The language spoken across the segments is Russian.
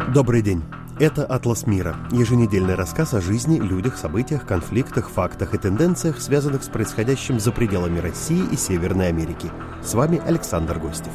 Добрый день. Это «Атлас мира» – еженедельный рассказ о жизни, людях, событиях, конфликтах, фактах и тенденциях, связанных с происходящим за пределами России и Северной Америки. С вами Александр Гостев.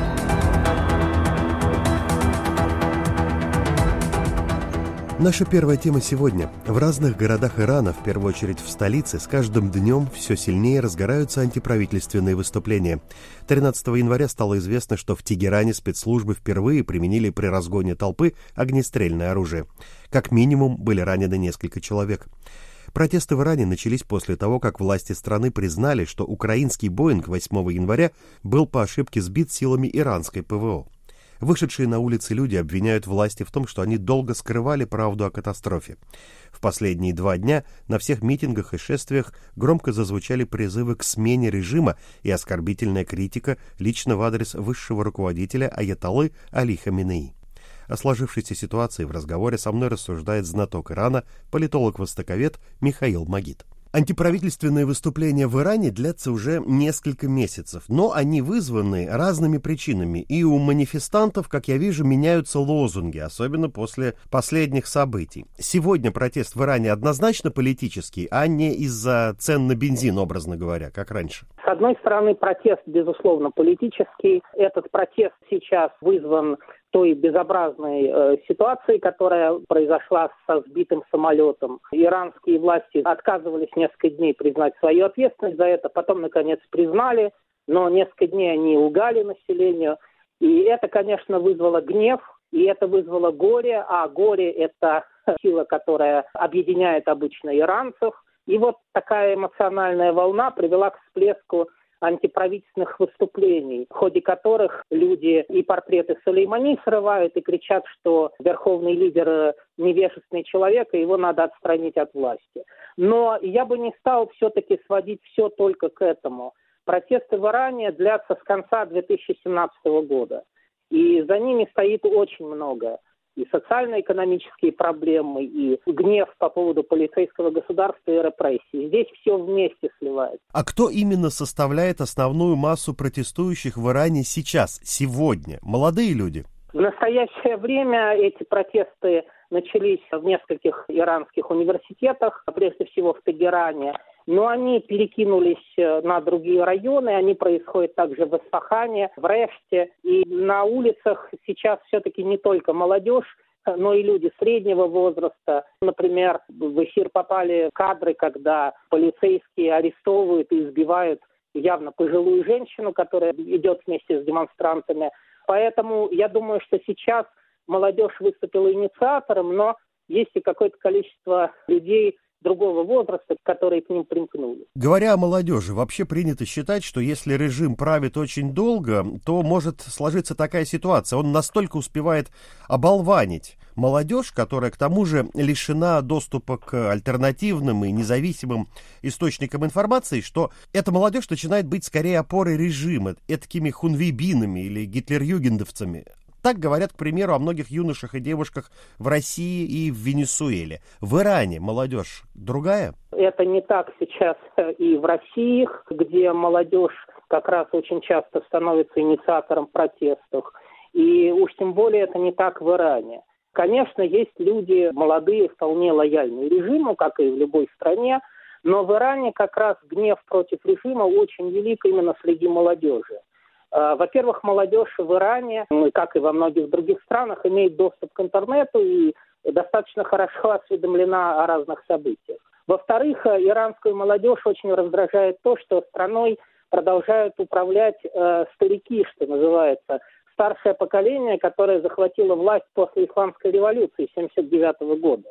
Наша первая тема сегодня. В разных городах Ирана, в первую очередь в столице, с каждым днем все сильнее разгораются антиправительственные выступления. 13 января стало известно, что в Тегеране спецслужбы впервые применили при разгоне толпы огнестрельное оружие. Как минимум были ранены несколько человек. Протесты в Иране начались после того, как власти страны признали, что украинский «Боинг» 8 января был по ошибке сбит силами иранской ПВО. Вышедшие на улицы люди обвиняют власти в том, что они долго скрывали правду о катастрофе. В последние 2 дня на всех митингах и шествиях громко зазвучали призывы к смене режима и оскорбительная критика лично в адрес высшего руководителя аятоллы Али Хаминеи. О сложившейся ситуации в разговоре со мной рассуждает знаток Ирана, политолог-востоковед Михаил Магид. Антиправительственные выступления в Иране длятся уже несколько месяцев, но они вызваны разными причинами, и у манифестантов, как я вижу, меняются лозунги, особенно после последних событий. Сегодня протест в Иране однозначно политический, а не из-за цен на бензин, образно говоря, как раньше. С одной стороны, протест, безусловно, политический. Этот протест сейчас вызван той безобразной ситуацией, которая произошла со сбитым самолетом. Иранские власти отказывались несколько дней признать свою ответственность за это, потом, наконец, признали, но несколько дней они лгали населению. И это, конечно, вызвало гнев, и это вызвало горе, а горе – это сила, которая объединяет обычно иранцев. И вот такая эмоциональная волна привела к всплеску антиправительственных выступлений, в ходе которых люди и портреты Сулеймани срывают и кричат, что верховный лидер невежественный человек, и его надо отстранить от власти. Но я бы не стал все-таки сводить все только к этому. Протесты в Иране длятся с конца 2017 года, и за ними стоит очень много. И социально-экономические проблемы, и гнев по поводу полицейского государства и репрессий. Здесь все вместе сливается. А кто именно составляет основную массу протестующих в Иране сейчас, сегодня? Молодые люди? В настоящее время эти протесты начались в нескольких иранских университетах, прежде всего в Тегеране. Но они перекинулись на другие районы, они происходят также в Исфахане, в Реште. И на улицах сейчас все-таки не только молодежь, но и люди среднего возраста. Например, в эфир попали кадры, когда полицейские арестовывают и избивают явно пожилую женщину, которая идет вместе с демонстрантами. Поэтому я думаю, что сейчас молодежь выступила инициатором, но есть и какое-то количество людей другого возраста, которые к ним примкнули. Говоря о молодежи, вообще принято считать, что если режим правит очень долго, то может сложиться такая ситуация. Он настолько успевает оболванить молодежь, которая к тому же лишена доступа к альтернативным и независимым источникам информации, что эта молодежь начинает быть скорее опорой режима, этакими хунвейбинами или гитлер-югендовцами. Так говорят, к примеру, о многих юношах и девушках в России и в Венесуэле. В Иране молодежь другая? Это не так сейчас и в России, где молодежь как раз очень часто становится инициатором протестов. И уж тем более это не так в Иране. Конечно, есть люди молодые, вполне лояльные режиму, как и в любой стране, но в Иране как раз гнев против режима очень велик именно среди молодежи. Во-первых, молодежь в Иране, как и во многих других странах, имеет доступ к интернету и достаточно хорошо осведомлена о разных событиях. Во-вторых, иранскую молодежь очень раздражает то, что страной продолжают управлять старики, что называется, старшее поколение, которое захватило власть после исламской революции 1979 года.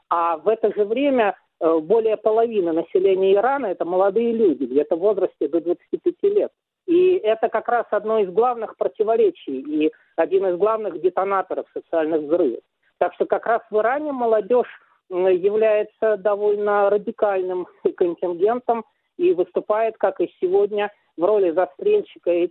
А в это же время более половины населения Ирана – это молодые люди, где-то в возрасте до 25 лет. И это как раз одно из главных противоречий и один из главных детонаторов социальных взрывов. Так что как раз в Иране молодежь является довольно радикальным контингентом и выступает, как и сегодня, в роли застрельщика этих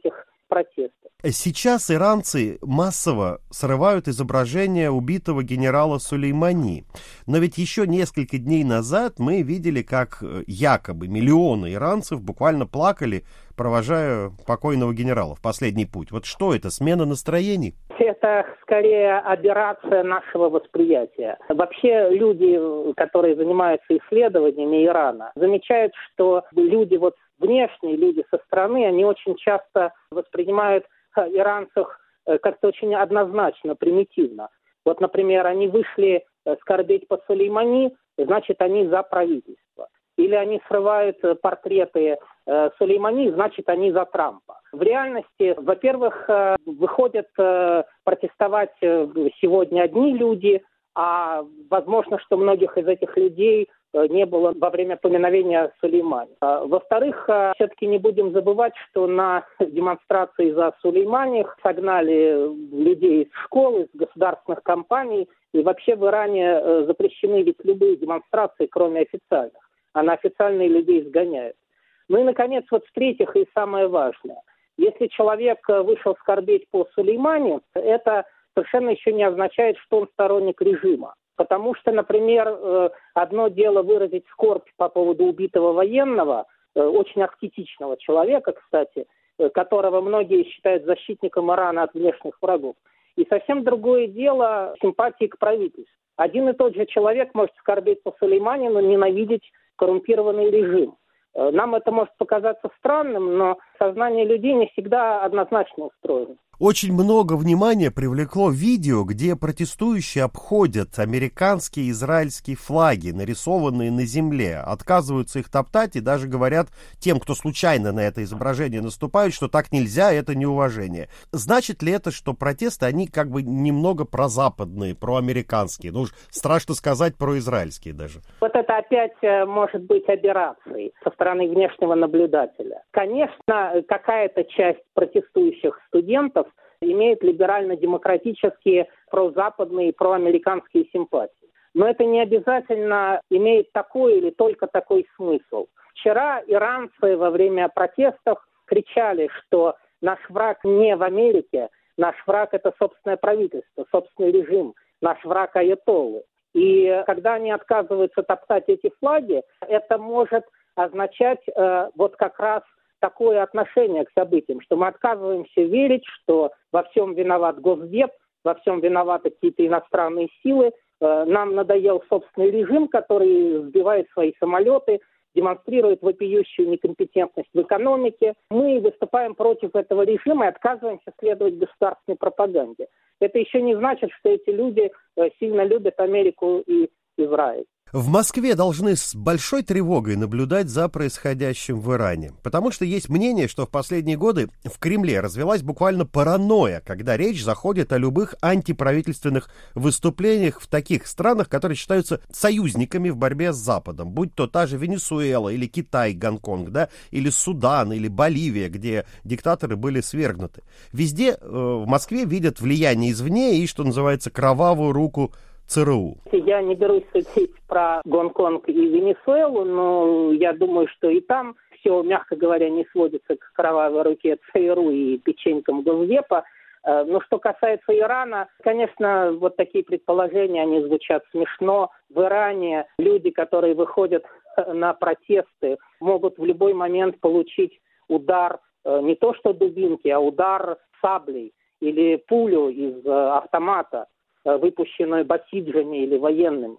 протестов. Сейчас иранцы массово срывают изображение убитого генерала Сулеймани. Но ведь еще несколько дней назад мы видели, как якобы миллионы иранцев буквально плакали, провожая покойного генерала в последний путь. Вот что это, смена настроений? Это скорее аберрация нашего восприятия. Вообще люди, которые занимаются исследованиями Ирана, замечают, что люди внешние, люди со стороны, они очень часто воспринимают иранцев как-то очень однозначно, примитивно. Вот, например, они вышли скорбеть по Сулеймани, значит, они за правительство. Или они срывают портреты Сулеймани, значит, они за Трампа. В реальности, во-первых, выходят протестовать сегодня одни люди, а возможно, что многих из этих людей не было во время поминовения Сулеймани. Во-вторых, все-таки не будем забывать, что на демонстрации за Сулеймани согнали людей из школ, из государственных компаний, и вообще в Иране запрещены ведь любые демонстрации, кроме официальных. А на официальные людей сгоняют. Ну и, наконец, в-третьих, и самое важное. Если человек вышел скорбеть по Сулеймани, это совершенно еще не означает, что он сторонник режима. Потому что, например, одно дело выразить скорбь по поводу убитого военного, очень аскетичного человека, кстати, которого многие считают защитником Ирана от внешних врагов. И совсем другое дело симпатии к правительству. Один и тот же человек может скорбеть по Сулеймани, но ненавидеть коррумпированный режим. Нам это может показаться странным, но сознание людей не всегда однозначно устроено. Очень много внимания привлекло видео, где протестующие обходят американские и израильские флаги, нарисованные на земле, отказываются их топтать и даже говорят тем, кто случайно на это изображение наступает, что так нельзя, это неуважение. Значит ли это, что протесты, они как бы немного прозападные, проамериканские? Ну уж страшно сказать произраильские даже. Вот это опять может быть аберрацией со стороны внешнего наблюдателя. Конечно, какая-то часть протестующих студентов имеет либерально-демократические, прозападные, проамериканские симпатии. Но это не обязательно имеет такой или только такой смысл. Вчера иранцы во время протестов кричали, что наш враг не в Америке, наш враг – это собственное правительство, собственный режим, наш враг – аятоллы. И когда они отказываются топтать эти флаги, это может означать как раз такое отношение к событиям, что мы отказываемся верить, что во всем виноват Госдеп, во всем виноваты какие-то иностранные силы. Нам надоел собственный режим, который сбивает свои самолеты, демонстрирует вопиющую некомпетентность в экономике. Мы выступаем против этого режима и отказываемся следовать государственной пропаганде. Это еще не значит, что эти люди сильно любят Америку и Израиль. В Москве должны с большой тревогой наблюдать за происходящим в Иране, потому что есть мнение, что в последние годы в Кремле развилась буквально паранойя, когда речь заходит о любых антиправительственных выступлениях в таких странах, которые считаются союзниками в борьбе с Западом, будь то та же Венесуэла или Китай, Гонконг, да, или Судан, или Боливия, где диктаторы были свергнуты. Везде в Москве видят влияние извне и, что называется, кровавую руку ЦРУ. Я не берусь судить про Гонконг и Венесуэлу, но я думаю, что и там все, мягко говоря, не сводится к кровавой руке ЦРУ и печенькам Госдепа. Но что касается Ирана, конечно, вот такие предположения, они звучат смешно. В Иране люди, которые выходят на протесты, могут в любой момент получить удар не то что дубинки, а удар саблей или пулю из автомата, выпущенную басиджами или военными.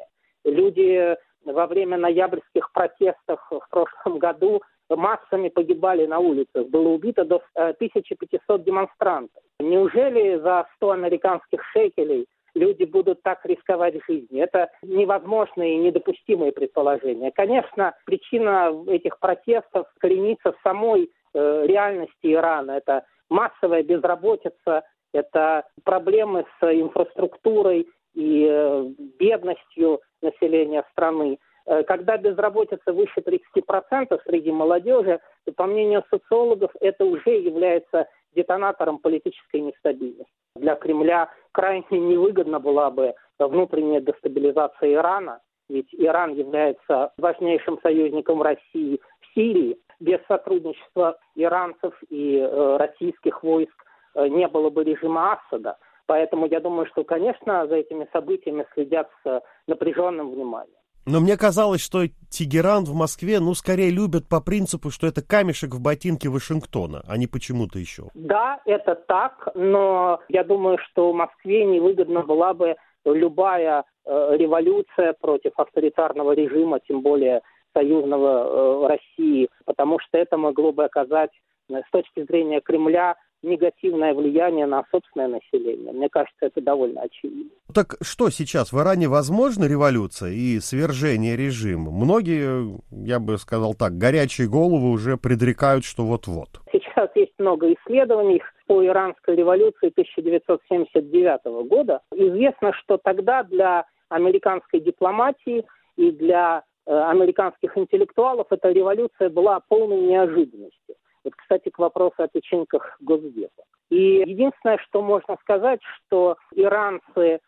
Люди во время ноябрьских протестов в прошлом году массами погибали на улицах. Было убито до 1500 демонстрантов. Неужели за 100 американских шекелей люди будут так рисковать жизнью? Это невозможные и недопустимые предположения. Конечно, причина этих протестов коренится в самой реальности Ирана. Это массовая безработица, это проблемы с инфраструктурой и бедностью населения страны. Когда безработица выше 30% среди молодежи, то, по мнению социологов, это уже является детонатором политической нестабильности. Для Кремля крайне невыгодна была бы внутренняя дестабилизация Ирана, ведь Иран является важнейшим союзником России в Сирии. без сотрудничества иранцев и российских войск не было бы режима Асада. Поэтому я думаю, что, конечно, за этими событиями следят с напряженным вниманием. Но мне казалось, что Тегеран в Москве, скорее любят по принципу, что это камешек в ботинке Вашингтона, а не почему-то еще. Да, это так, но я думаю, что Москве невыгодна была бы любая революция против авторитарного режима, тем более союзного России, потому что это могло бы оказать с точки зрения Кремля негативное влияние на собственное население. Мне кажется, это довольно очевидно. Так что сейчас, в Иране возможна революция и свержение режима? Многие, я бы сказал так, горячие головы уже предрекают, что вот-вот. Сейчас есть много исследований по иранской революции 1979 года. Известно, что тогда для американской дипломатии и для американских интеллектуалов эта революция была полной неожиданностью. Вот, кстати, к вопросу о печеньках Госдепа. И единственное, что можно сказать, что иранцы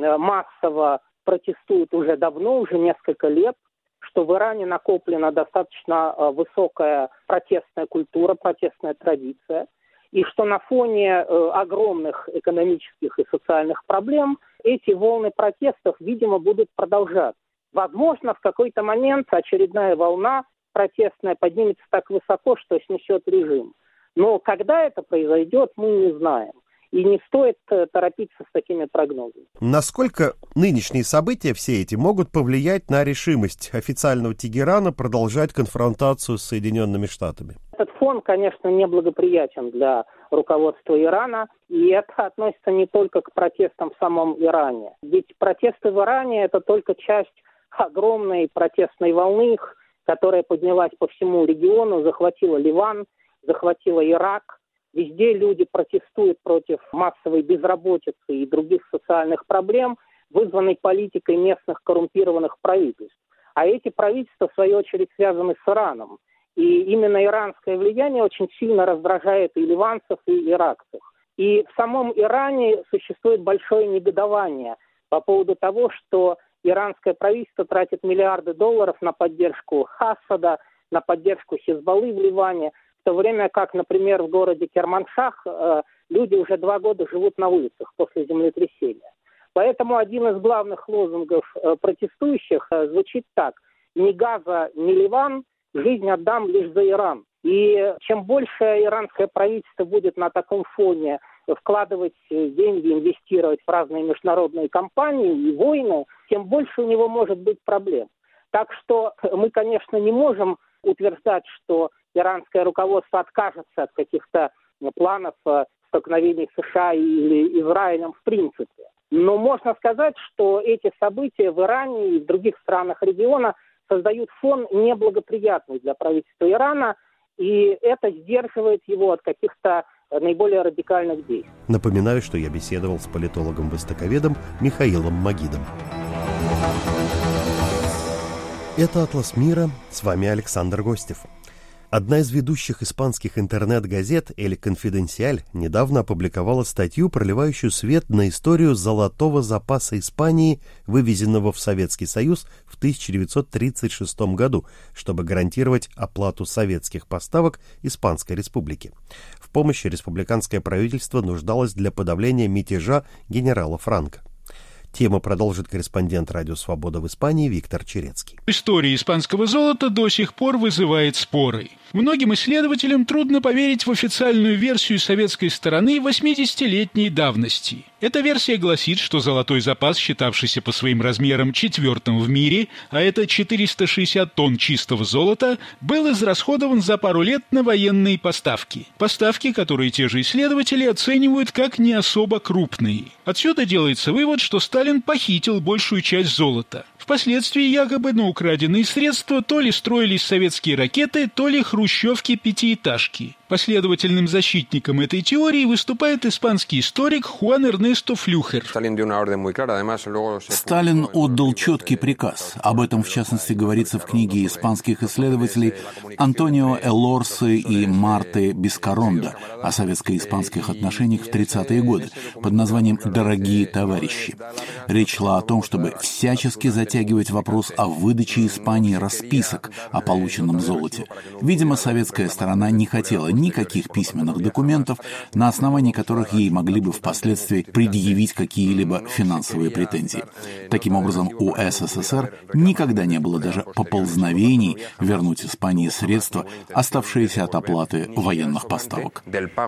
массово протестуют уже давно, уже несколько лет, что в Иране накоплена достаточно высокая протестная культура, протестная традиция, и что на фоне огромных экономических и социальных проблем эти волны протестов, видимо, будут продолжаться. Возможно, в какой-то момент очередная волна протестная поднимется так высоко, что снесет режим. Но когда это произойдет, мы не знаем. И не стоит торопиться с такими прогнозами. Насколько нынешние события, все эти, могут повлиять на решимость официального Тегерана продолжать конфронтацию с Соединенными Штатами? Этот фон, конечно, неблагоприятен для руководства Ирана, и это относится не только к протестам в самом Иране. Ведь протесты в Иране – это только часть огромной протестной волны, которая поднялась по всему региону, захватила Ливан, захватила Ирак. Везде люди протестуют против массовой безработицы и других социальных проблем, вызванной политикой местных коррумпированных правительств. А эти правительства, в свою очередь, связаны с Ираном. И именно иранское влияние очень сильно раздражает и ливанцев, и иракцев. И в самом Иране существует большое негодование по поводу того, что иранское правительство тратит миллиарды долларов на поддержку Асада, на поддержку Хизбаллы в Ливане, в то время как, например, в городе Керманшах люди уже 2 года живут на улицах после землетрясения. Поэтому один из главных лозунгов протестующих звучит так: «Ни Газа, ни Ливан, жизнь отдам лишь за Иран». И чем больше иранское правительство будет на таком фоне вкладывать деньги, инвестировать в разные международные компании и войны, тем больше у него может быть проблем. Так что мы, конечно, не можем утверждать, что иранское руководство откажется от каких-то планов столкновений с США или Израилем в принципе. Но можно сказать, что эти события в Иране и в других странах региона создают фон неблагоприятный для правительства Ирана, и это сдерживает его от каких-то наиболее радикальных действий. Напоминаю, что я беседовал с политологом-востоковедом Михаилом Магидом. Это «Атлас мира», с вами Александр Гостев. Одна из ведущих испанских интернет-газет «Эль Конфиденсиаль» недавно опубликовала статью, проливающую свет на историю золотого запаса Испании, вывезенного в Советский Союз в 1936 году, чтобы гарантировать оплату советских поставок Испанской Республике. В помощи республиканское правительство нуждалось для подавления мятежа генерала Франко. Тему продолжит корреспондент «Радио Свобода» в Испании Виктор Черецкий. История испанского золота до сих пор вызывает споры. Многим исследователям трудно поверить в официальную версию советской стороны 80-летней давности. Эта версия гласит, что золотой запас, считавшийся по своим размерам 4-м в мире, а это 460 тонн чистого золота, был израсходован за пару лет на военные поставки. Поставки, которые те же исследователи оценивают как не особо крупные. Отсюда делается вывод, что Сталин похитил большую часть золота. Впоследствии якобы на украденные средства то ли строились советские ракеты, то ли хрущевки-пятиэтажки. Последовательным защитником этой теории выступает испанский историк Хуан Эрнесто Флюхер. Сталин отдал четкий приказ. Об этом, в частности, говорится в книге испанских исследователей Антонио Элорсы и Марты Бискаронда о советско-испанских отношениях в 30-е годы под названием «Дорогие товарищи». Речь шла о том, чтобы всячески затягивать вопрос о выдаче Испании расписок о полученном золоте. Видимо, советская сторона не хотела никаких письменных документов, на основании которых ей могли бы впоследствии предъявить какие-либо финансовые претензии. Таким образом, у СССР никогда не было даже поползновений вернуть Испании средства, оставшиеся от оплаты военных поставок.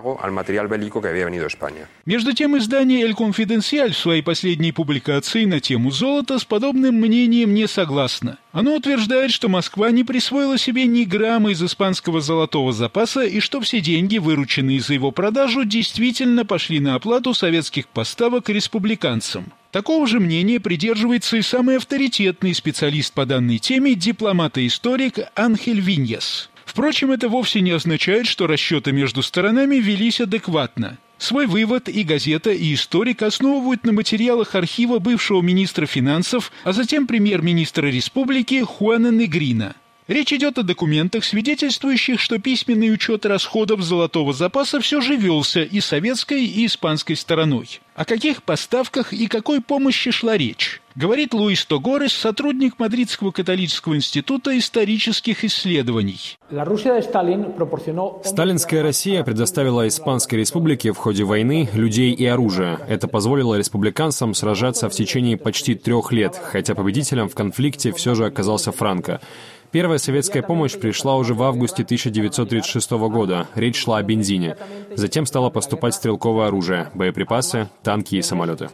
Между тем, издание «Эль Конфиденциаль» в своей последней публикации на тему золота с подобным мнением не согласно. Оно утверждает, что Москва не присвоила себе ни грамма из испанского золотого запаса и что все деньги, вырученные за его продажу, действительно пошли на оплату советских поставок республиканцам. Такого же мнения придерживается и самый авторитетный специалист по данной теме, дипломат и историк Анхель Виньяс. Впрочем, это вовсе не означает, что расчеты между сторонами велись адекватно. Свой вывод и газета, и историк основывают на материалах архива бывшего министра финансов, а затем премьер-министра республики Хуана Негрина. Речь идет о документах, свидетельствующих, что письменный учет расходов золотого запаса все же велся и советской, и испанской стороной. О каких поставках и какой помощи шла речь? Говорит Луис Тогорес, сотрудник Мадридского католического института исторических исследований. Сталинская Россия предоставила Испанской республике в ходе войны людей и оружие. Это позволило республиканцам сражаться в течение почти 3 лет, хотя победителем в конфликте все же оказался Франко. Первая советская помощь пришла уже в августе 1936 года. Речь шла о бензине. Затем стало поступать стрелковое оружие, боеприпасы, танки и самолеты.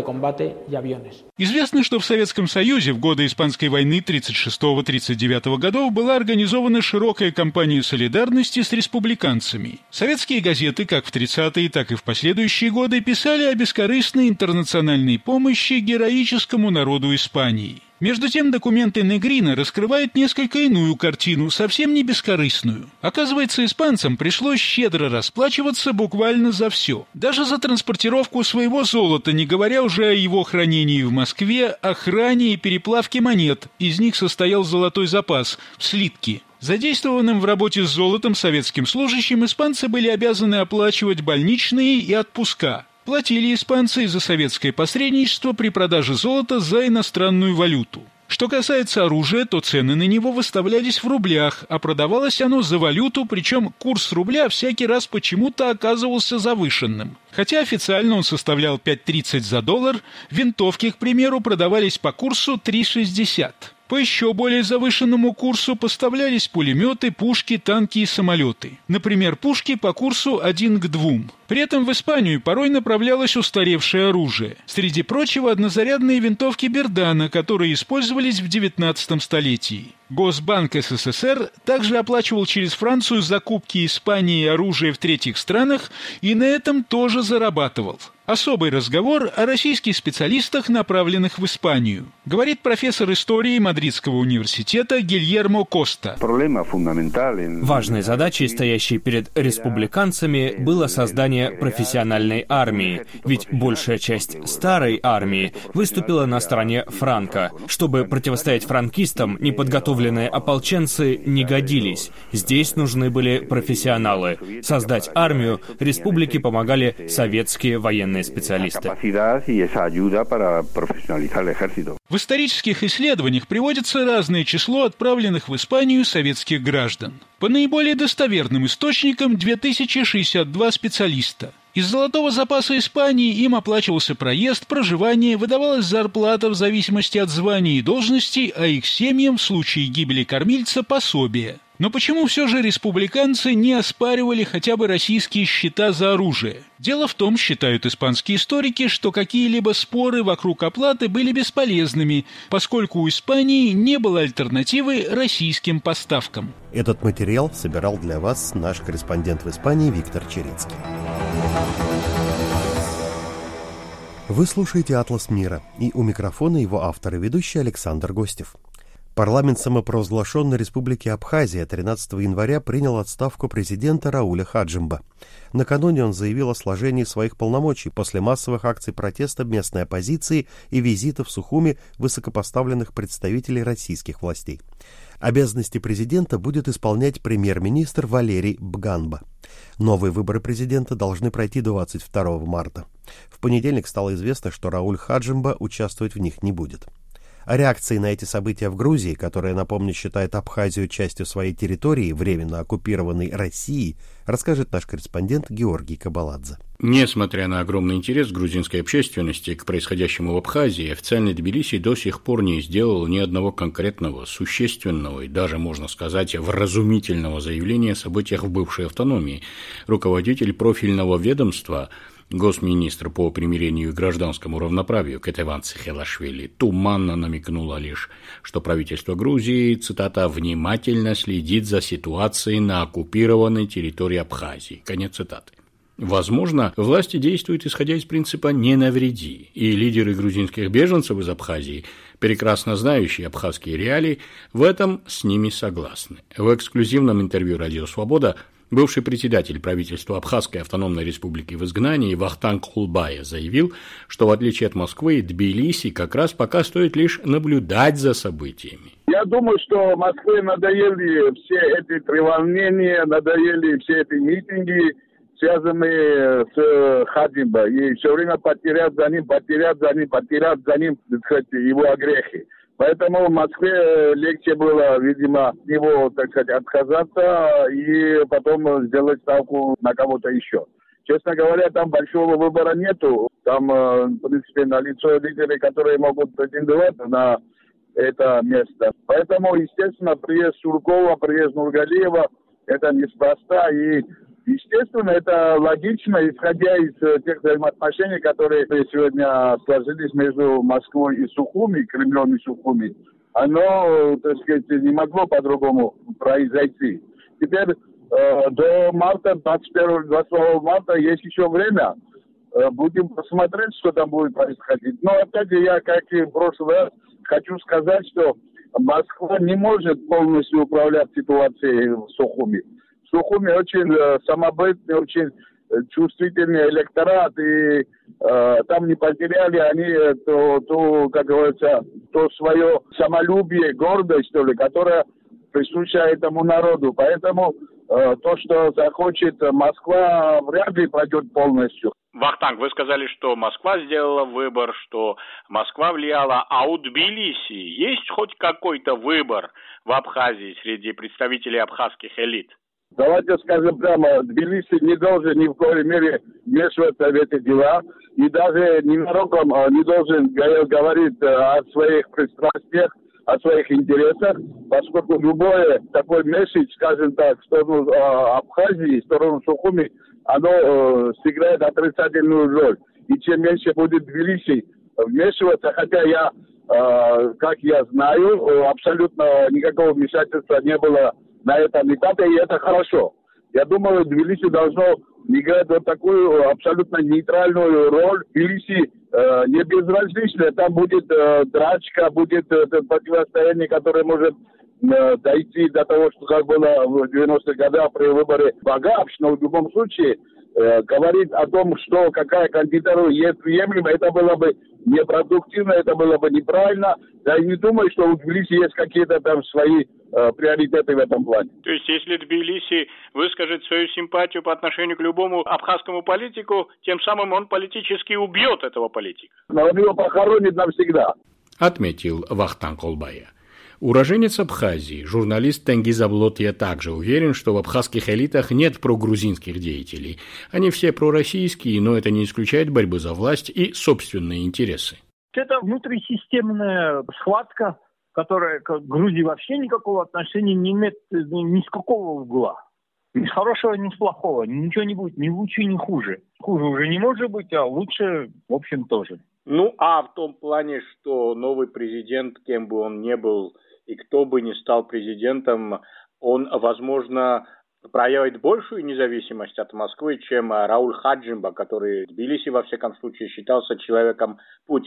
Известно, что в Советском Союзе в годы Испанской войны 1936-1939 годов была организована широкая кампания солидарности с республиканцами. Советские газеты, как в 30-е, так и в последующие годы, писали о бескорыстной интернациональной помощи героическому народу Испании. Между тем, документы Негрина раскрывают несколько иную картину, совсем не бескорыстную. Оказывается, испанцам пришлось щедро расплачиваться буквально за все. Даже за транспортировку своего золота, не говоря уже о его хранении в Москве, охране и переплавке монет. Из них состоял золотой запас в слитки. Задействованным в работе с золотом советским служащим испанцы были обязаны оплачивать больничные и отпуска. Платили испанцы за советское посредничество при продаже золота за иностранную валюту. Что касается оружия, то цены на него выставлялись в рублях, а продавалось оно за валюту, причем курс рубля всякий раз почему-то оказывался завышенным. Хотя официально он составлял 5.30 за доллар, винтовки, к примеру, продавались по курсу 3.60. По еще более завышенному курсу поставлялись пулеметы, пушки, танки и самолеты. Например, пушки по курсу 1:2. При этом в Испанию порой направлялось устаревшее оружие. Среди прочего, однозарядные винтовки Бердана, которые использовались в 19 столетии. Госбанк СССР также оплачивал через Францию закупки Испании оружия в третьих странах и на этом тоже зарабатывал. Особый разговор о российских специалистах, направленных в Испанию. Говорит профессор истории Мадридского университета Гильермо Коста. Важной задачей, стоящей перед республиканцами, было создание профессиональной армии, ведь большая часть старой армии выступила на стороне Франко. Чтобы противостоять франкистам, неподготовленные ополченцы не годились. Здесь нужны были профессионалы. Создать армию республике помогали советские военные специалисты. В исторических исследованиях приводится разное число отправленных в Испанию советских граждан. По наиболее достоверным источникам 2062 специалиста. Из золотого запаса Испании им оплачивался проезд, проживание, выдавалась зарплата в зависимости от звания и должности, а их семьям в случае гибели кормильца пособие. Но почему все же республиканцы не оспаривали хотя бы российские счета за оружие? Дело в том, считают испанские историки, что какие-либо споры вокруг оплаты были бесполезными, поскольку у Испании не было альтернативы российским поставкам. Этот материал собирал для вас наш корреспондент в Испании Виктор Черецкий. Вы слушаете «Атлас мира», и у микрофона его автор и ведущий Александр Гостев. Парламент самопровозглашенной республики Абхазия 13 января принял отставку президента Рауля Хаджимба. Накануне он заявил о сложении своих полномочий после массовых акций протеста местной оппозиции и визитов в Сухуми высокопоставленных представителей российских властей. Обязанности президента будет исполнять премьер-министр Валерий Бганба. Новые выборы президента должны пройти 22 марта. В понедельник стало известно, что Рауль Хаджимба участвовать в них не будет. О реакции на эти события в Грузии, которая, напомню, считает Абхазию частью своей территории, временно оккупированной Россией, расскажет наш корреспондент Георгий Кабаладзе. Несмотря на огромный интерес грузинской общественности к происходящему в Абхазии, официальный Тбилиси до сих пор не сделал ни одного конкретного, существенного и даже, можно сказать, вразумительного заявления о событиях в бывшей автономии. Руководитель профильного ведомства, госминистр по примирению и гражданскому равноправию Кетеван Цхелашвили туманно намекнула лишь, что правительство Грузии, цитата, «внимательно следит за ситуацией на оккупированной территории Абхазии». Конец цитаты. Возможно, власти действуют исходя из принципа «не навреди», и лидеры грузинских беженцев из Абхазии, прекрасно знающие абхазские реалии, в этом с ними согласны. В эксклюзивном интервью «Радио Свобода» бывший председатель правительства Абхазской автономной республики в изгнании Вахтанг Хулбая заявил, что в отличие от Москвы, Тбилиси как раз пока стоит лишь наблюдать за событиями. Я думаю, что Москве надоели все эти треволнения, надоели все эти митинги, связанные с Хаджимбой, и все время потерять за ним, так сказать, его огрехи. Поэтому в Москве легче было, видимо, от него, так сказать, отказаться и потом сделать ставку на кого-то еще. Честно говоря, там большого выбора нету. Там, в принципе, налицо лидеры, которые могут претендовать на это место. Поэтому, естественно, приезд Суркова, приезд Нургалиева – это неспроста. И, естественно, это логично, исходя из тех взаимоотношений, которые сегодня сложились между Москвой и Сухуми, Кремлем и Сухуми. Оно, так сказать, не могло по-другому произойти. Теперь до марта, 22 марта есть еще время. Будем посмотреть, что там будет происходить. Но опять же, я, как и в прошлый раз, хочу сказать, что Москва не может полностью управлять ситуацией в Сухуми. В Сухуми очень самобытный, очень чувствительный электорат, и там не потеряли они то, как говорится, то свое самолюбие, гордость, что ли, которая присуща этому народу. Поэтому то, что захочет Москва, вряд ли пройдет полностью. Вахтанг, вы сказали, что Москва сделала выбор, что Москва влияла, а у Тбилиси есть хоть какой-то выбор в Абхазии среди представителей абхазских элит? Давайте скажем прямо, Тбилиси не должен ни в коей мере вмешиваться в эти дела и даже ненароком не должен говорить о своих пристрастиях, о своих интересах, поскольку любой такой месседж, скажем так, в сторону Абхазии, в сторону Сухуми, оно сыграет отрицательную роль. И чем меньше будет Тбилиси вмешиваться, хотя я, как я знаю, абсолютно никакого вмешательства не было на этом этапе, и это хорошо. Я думаю, Тбилиси должно играть вот такую абсолютно нейтральную роль. Тбилиси не безразлично, там будет драчка, будет противостояние, которое может дойти до того, что как было в 90-х годах при выборе Багапш, но в любом случае говорить о том, что какая кандидатура есть приемлема, это было бы непродуктивно, это было бы неправильно. Я не думаю, что у Тбилиси есть какие-то там свои приоритеты в этом плане. То есть, если Тбилиси выскажет свою симпатию по отношению к любому абхазскому политику, тем самым он политически убьет этого политика. Но он его похоронит навсегда. Отметил Вахтанг Хулбая. Уроженец Абхазии, журналист Тенгиз Аблотья также уверен, что в абхазских элитах нет прогрузинских деятелей. Они все пророссийские, но это не исключает борьбы за власть и собственные интересы. Это внутрисистемная схватка, которая к Грузии вообще никакого отношения не имеет ни с какого угла. Ни с хорошего, ни с плохого. Ничего не будет, ни лучше, ни хуже. Хуже уже не может быть, а лучше, в общем, тоже. Ну, а в том плане, что новый президент, кем бы он ни был, и кто бы ни стал президентом, он, возможно, проявит большую независимость от Москвы, чем Рауль Хаджимба, который в Тбилиси, во всяком случае, считался человеком Путина.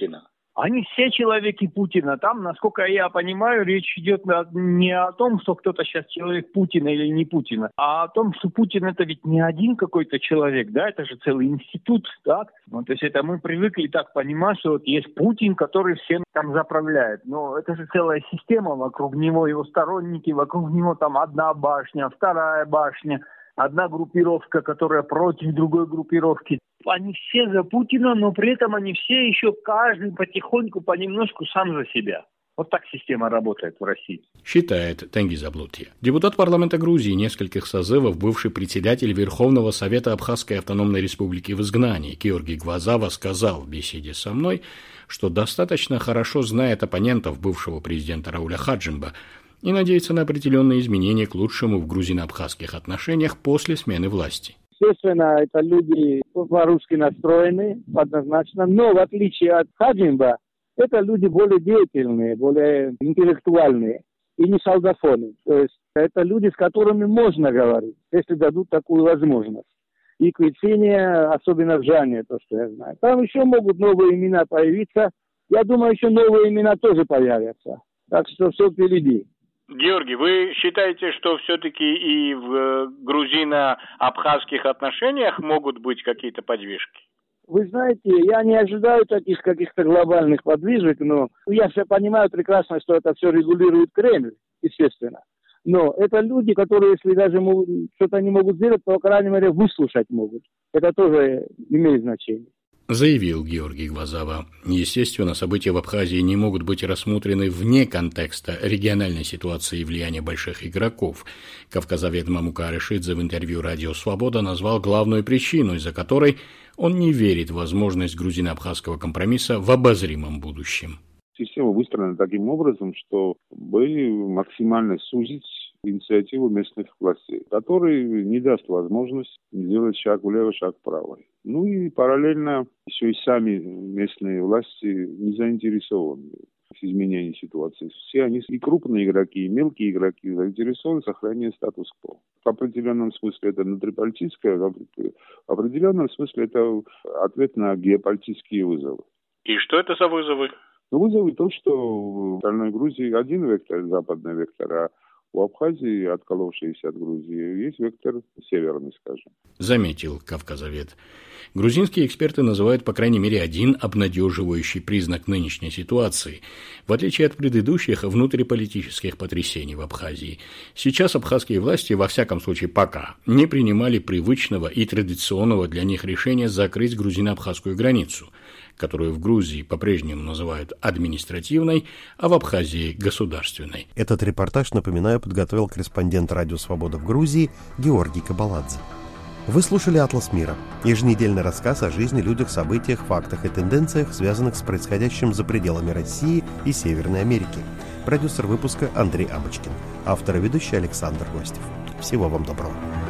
Они все человеки Путина. Там, насколько я понимаю, речь идет не о том, что кто-то сейчас человек Путина или не Путина, а о том, что Путин это ведь не один какой-то человек, да, это же целый институт, так? Ну, то есть это мы привыкли так понимать, что вот есть Путин, который всем там заправляет. Но это же целая система, вокруг него его сторонники, вокруг него там одна башня, вторая башня, одна группировка, которая против другой группировки. Они все за Путина, но при этом они все еще каждый потихоньку, понемножку сам за себя. Вот так система работает в России. Считает Тенгиз Аблутья. Депутат парламента Грузии нескольких созывов, бывший председатель Верховного Совета Абхазской автономной республики в изгнании Георгий Гвазава сказал в беседе со мной, что достаточно хорошо знает оппонентов бывшего президента Рауля Хаджимба и надеется на определенные изменения к лучшему в грузино-абхазских отношениях после смены власти. Естественно, это люди по-русски настроены, однозначно, но в отличие от Хаджимба, это люди более деятельные, более интеллектуальные и не солдафоны. То есть это люди, с которыми можно говорить, если дадут такую возможность. И Квицения, особенно в Жане, то, что я знаю. Там еще могут новые имена появиться. Я думаю, еще новые имена тоже появятся. Так что все впереди. Георгий, вы считаете, что все-таки и в грузино-абхазских отношениях могут быть какие-то подвижки? Вы знаете, я не ожидаю таких каких-то глобальных подвижек, но я все понимаю прекрасно, что это все регулирует Кремль, естественно. Но это люди, которые, если даже что-то не могут сделать, то, по крайней мере, выслушать могут. Это тоже имеет значение. Заявил Георгий Гвазава. Естественно, события в Абхазии не могут быть рассмотрены вне контекста региональной ситуации и влияния больших игроков. Кавказовед Мамука Арышидзе в интервью «Радио Свобода» назвал главную причину, из-за которой он не верит в возможность грузино-абхазского компромисса в обозримом будущем. Система выстроена таким образом, что бы максимально сузить инициативу местных властей, который не даст возможность сделать шаг влево, шаг вправо. Ну и параллельно еще и сами местные власти не заинтересованы в изменении ситуации. Все они, и крупные игроки, и мелкие игроки, заинтересованы в сохранении статус-кво. В определенном смысле это внутриполитическое, в определенном смысле это ответ на геополитические вызовы. И что это за вызовы? Вызовы то, что в остальной Грузии один вектор, западный вектор, а у Абхазии, отколовшейся от Грузии, есть вектор северный, скажем. Заметил Кавказовед. Грузинские эксперты называют, по крайней мере, один обнадеживающий признак нынешней ситуации. В отличие от предыдущих внутриполитических потрясений в Абхазии, сейчас абхазские власти, во всяком случае пока, не принимали привычного и традиционного для них решения закрыть грузино-абхазскую границу, которую в Грузии по-прежнему называют административной, а в Абхазии – государственной. Этот репортаж, напоминаю, подготовил корреспондент «Радио Свобода» в Грузии Георгий Кабаладзе. Вы слушали «Атлас мира» – еженедельный рассказ о жизни, людях, событиях, фактах и тенденциях, связанных с происходящим за пределами России и Северной Америки. Продюсер выпуска Андрей Абочкин. Автор и ведущий Александр Гостев. Всего вам доброго.